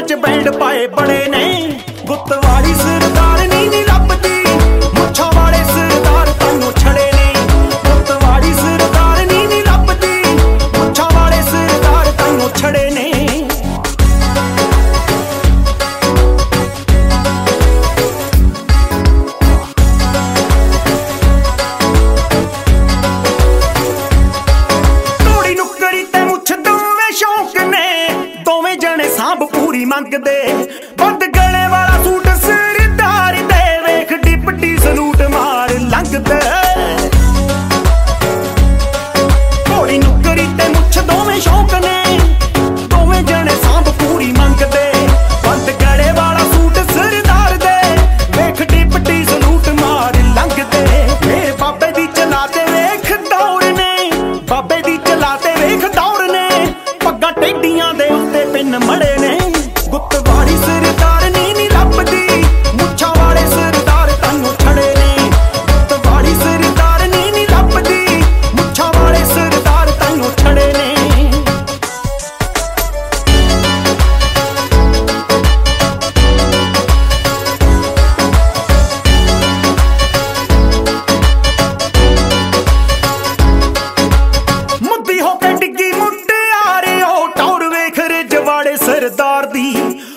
च बैंड पाए बड़े ने गुत्तवाली सरदार नी लभदी मुछां वाले सरदार तैनूं छड़े ने गुत्तवाली सरदार नी लभदी मुछां वाले सरदार तैनूं छड़े ने सांभ पूरी मंगदे बंद गले वाला सूट सरदार दे वेख डिप्टी सलूट मार लंघदे थोड़ी नुकरी ते मुछ दोवें शौक ने दोवें जने सांभ पूरी मंगदे बंद गले वाला सूट सरदार दे वेख डिप्टी सलूट मार लंघदे मेरे बाबे दी चलाते वेख दौड़ ने बाबे दी चलाते वेख दौड़ ने पग्गां टेडियां दे उत्ते पिन मड़े ने गुत्तवाली सरदार नी लभदी मुछां वाले सरदार तैनूं छड़े ने गुत्तवाली सरदार नी लभदी मुछां वाले सरदार तैनूं छड़े ने मुद्दी होके डिग्गी मुटियारे ओ टौर वेख रजवाड़े सरदार दी